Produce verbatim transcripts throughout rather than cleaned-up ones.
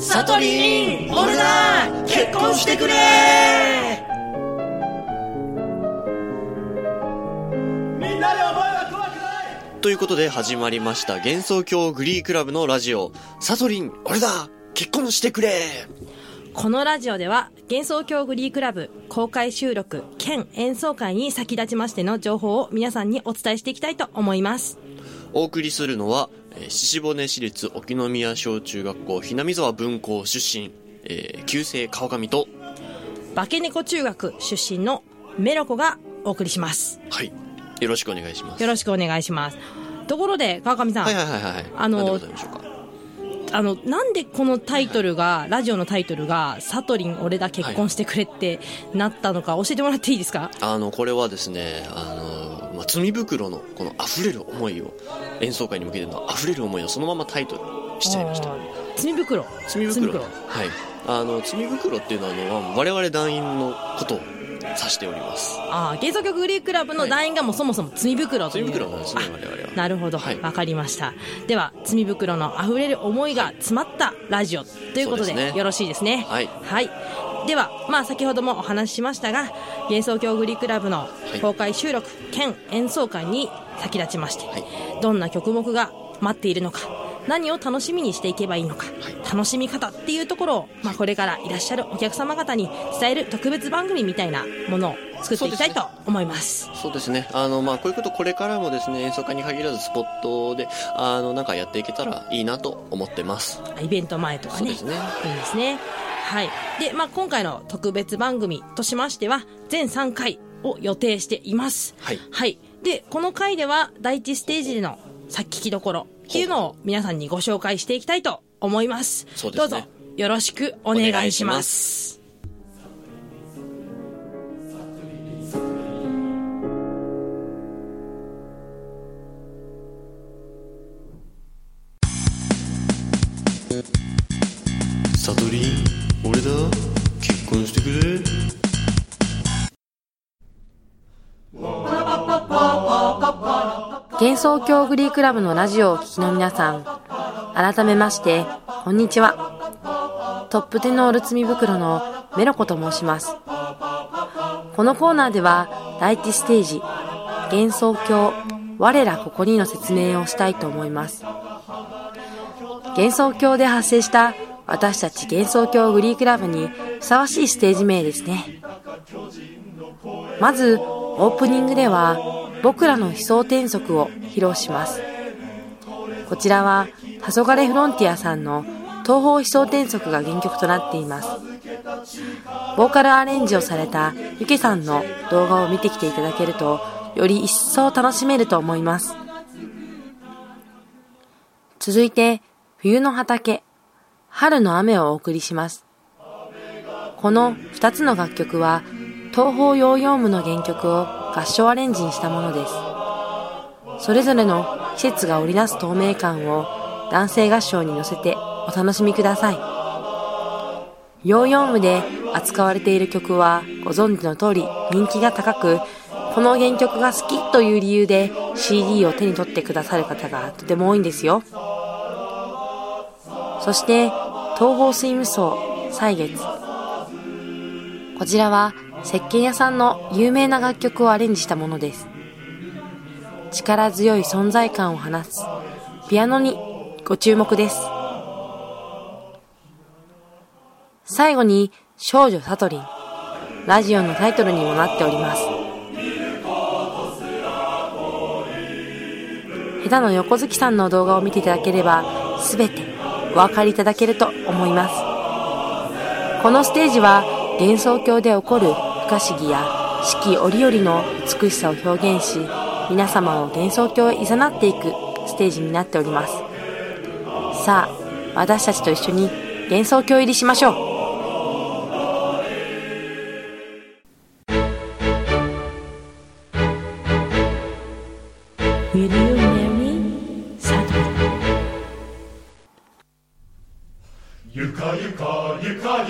サトリン俺だ結婚してくれ。みんなで思いは怖くないということで始まりました幻想郷グリークラブのラジオ、サトリン俺だ結婚してくれ。 このラジオでは幻想郷グリークラブ公開収録兼演奏会に先立ちましての情報を皆さんにお伝えしていきたいと思います。 お送りするのは獅子骨市立沖宮小中学校ひなみ沢分校出身、えー、旧姓川上と化け猫中学出身のメロコがお送りします。 はい、よろしくお願いします。 よろしくお願いします。ところで川上さん、 はいはいはいはい、 あの何でございましょうか。 あのなんでこのタイトルが、はいはい、ラジオのタイトルがサトリン俺だ結婚してくれってなったのか教えてもらっていいですか。 あのこれはですね、あの、まあ、罪袋のこの溢れる思いを演奏会に向けての溢れる思いをそのままタイトルしちゃいました。 罪袋罪袋、はい、あの罪袋っていうのは我々団員のことを指しております。 ああ、幻想郷グリークラブの団員がもうそもそも罪袋という、 罪袋なんですね我々は。 なるほど、わ、はい、かりました。では罪袋のあふれる思いが詰まったラジオということ で, で、ね、よろしいですね。はい、はい、では、まあ、先ほどもお話ししましたが幻想郷グリークラブの公開収録兼演奏会に先立ちまして、はい、どんな曲目が待っているのか、何を楽しみにしていけばいいのか、はい、楽しみ方っていうところを、まあ、これからいらっしゃるお客様方に伝える特別番組みたいなものを作っていきたいと思います。 そうですね、あの、まあ、こういうことこれからもですね、演奏会に限らずスポットであのなんかやっていけたらいいなと思ってます。 イベント前とかね。そうですね、いいですね。はい。で、まあ、今回の特別番組としましては全さんかいを予定しています。はい、はい、でこの回では第一ステージでの作聴きどころっていうのを皆さんにご紹介していきたいと思います。そうですね、どうぞよろしくお願いします。 サトリン俺だ結婚してくれ。 幻想郷グリークラブのラジオをお聞きの皆さん、改めましてこんにちは。トップテノール罪袋のメロコと申します。このコーナーでは第一ステージ幻想郷我らここにの説明をしたいと思います。幻想郷で発生した私たち幻想郷グリークラブにふさわしいステージ名ですね。まずオープニングでは僕らの悲壮転足を披露します。こちらは黄昏フロンティアさんの東方悲壮転足が原曲となっています。ボーカルアレンジをされたゆけさんの動画を見てきていただけるとより一層楽しめると思います。続いて冬の畑春の雨をお送りします。このふたつの楽曲は東方ヨーヨームの原曲を合唱アレンジにしたものです。それぞれの季節が織りなす透明感を男性合唱に乗せてお楽しみください。ヨーヨームで扱われている曲はご存知の通り人気が高く、この原曲が好きという理由で シーディー を手に取ってくださる方がとても多いんですよ。そして東方スイムソー歳月、こちらは石鹸屋さんの有名な楽曲をアレンジしたものです。力強い存在感を放つピアノにご注目です。最後に少女サトリン、ラジオのタイトルにもなっております。下手の横月さんの動画を見ていただければすべてお分かりいただけると思います。このステージは幻想郷で起こる不可思議や四季折々の美しさを表現し、皆様を幻想郷へ誘っていくステージになっております。さあ、私たちと一緒に幻想郷入りしましょう。Will you marry Saturn? ゆかゆかゆかり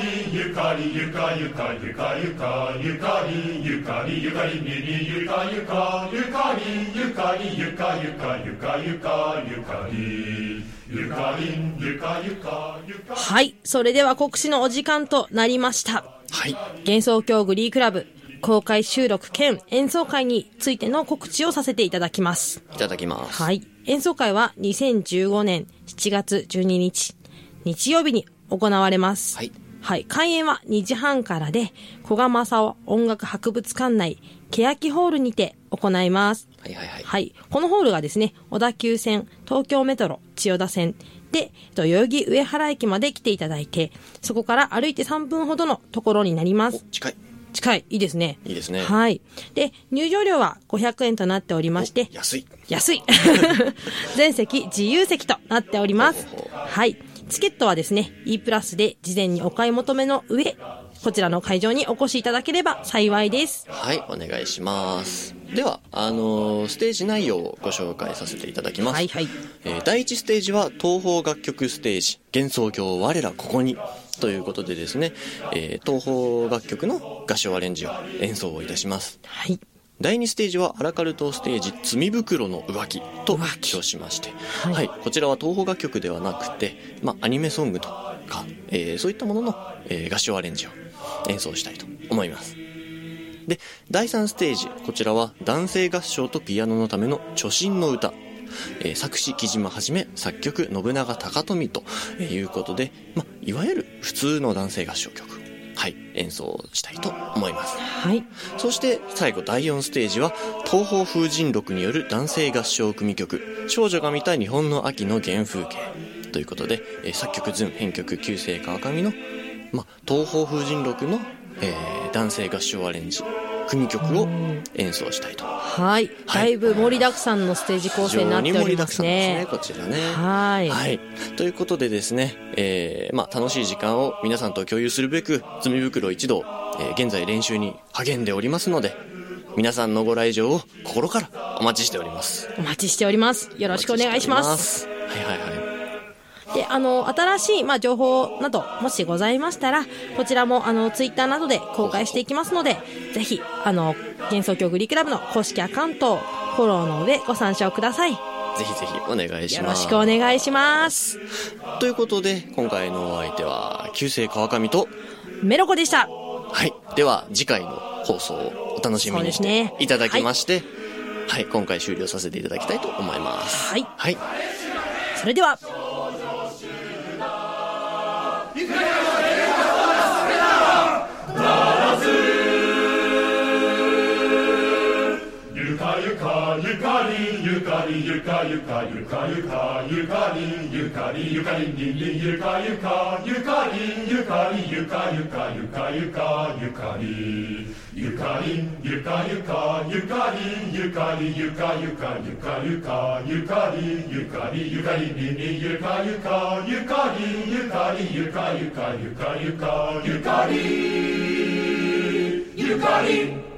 りゆかりゆかゆかゆかゆかゆかりゆかりゆかりににゆかゆかゆかりゆかりゆかゆかゆかゆかゆかりゆかりんゆかゆかゆか。 はい、それでは告知のお時間となりました。 はい。 幻想郷グリークラブ公開収録兼演奏会についての告知をさせていただきます。 いただきます。 はい。演奏会はにせんじゅうごねんしちがつじゅうににち日曜日に行われます。 はい。 はい。開演はにじはんからで、古賀正夫音楽博物館内、欅ホールにて行います。 はいはいはい。 はい。このホールがですね、小田急線、東京メトロ、千代田線で、代々木上原駅まで来ていただいて、そこから歩いてさんぷんほどのところになります。 近い。 近い。いいですね。 いいですね。 はい。で、入場料はごひゃくえんとなっておりまして、 安い。 安い。全席自由席となっております。 ほうほうほう。 はい。チケットはですね、E プラスで事前にお買い求めの上、こちらの会場にお越しいただければ幸いです。 はい、お願いします。では、あのー、ステージ内容をご紹介させていただきます。 はいはい。 えー、だいいちステージは東宝楽曲ステージ、幻想郷我らここにということでですね、えー、東宝楽曲の合唱アレンジを演奏をいたします。 はい。 だいにステージはアラカルトステージ罪袋の浮気と称しまして、 はいはい、こちらは東宝楽曲ではなくて、まあ、アニメソングとか、えー、そういったものの、えー、合唱アレンジを演奏したいと思います。で、だいさんステージ、こちらは男性合唱とピアノのための貯金の歌、えー、作詞木島はじめ作曲信長高富ということで、まあ、いわゆる普通の男性合唱曲、はい、演奏したいと思います。 はい。 そして最後だいよんステージは東宝風神録による男性合唱組曲、少女が見た日本の秋の原風景ということで、えー、作曲ズン編曲旧姓川上の、まあ、東宝風神録の、えー、男性合唱アレンジ組曲を演奏したいと。 はい。だいぶ盛りだくさんのステージ構成になっておりますね。 非常に盛りだくさんですね、こちらね。 はい。 はい。ということでですね、えー、まあ、楽しい時間を皆さんと共有するべく、罪袋一同、えー、現在練習に励んでおりますので、皆さんのご来場を心からお待ちしております。 お待ちしております。よろしくお願いします。 はいはいはい。 で、あの、新しい、まあ、情報など、もしございましたら、こちらも、あの、ツイッターなどで公開していきますので、ぜひ、あの、幻想郷グリークラブの公式アカウントをフォローの上ご参照ください。ぜひぜひお願いします。 よろしくお願いします。 ということで、今回のお相手は、旧姓川上と、 メロコでした。 はい。では、次回の放送をお楽しみにしていただきまして、ね、はい、はい、今回終了させていただきたいと思います。 はい。 はい。 それでは、 ゆかりゆかりゆかゆかゆかゆかゆかりゆかりゆかりににゆかゆかゆかりゆかりゆかゆかゆかゆかゆかりゆかりゆかゆかゆかりゆかりゆかゆかゆかゆかゆかりゆかりゆかりににゆかゆかゆかりゆかりゆかゆかゆかゆかゆかりゆかり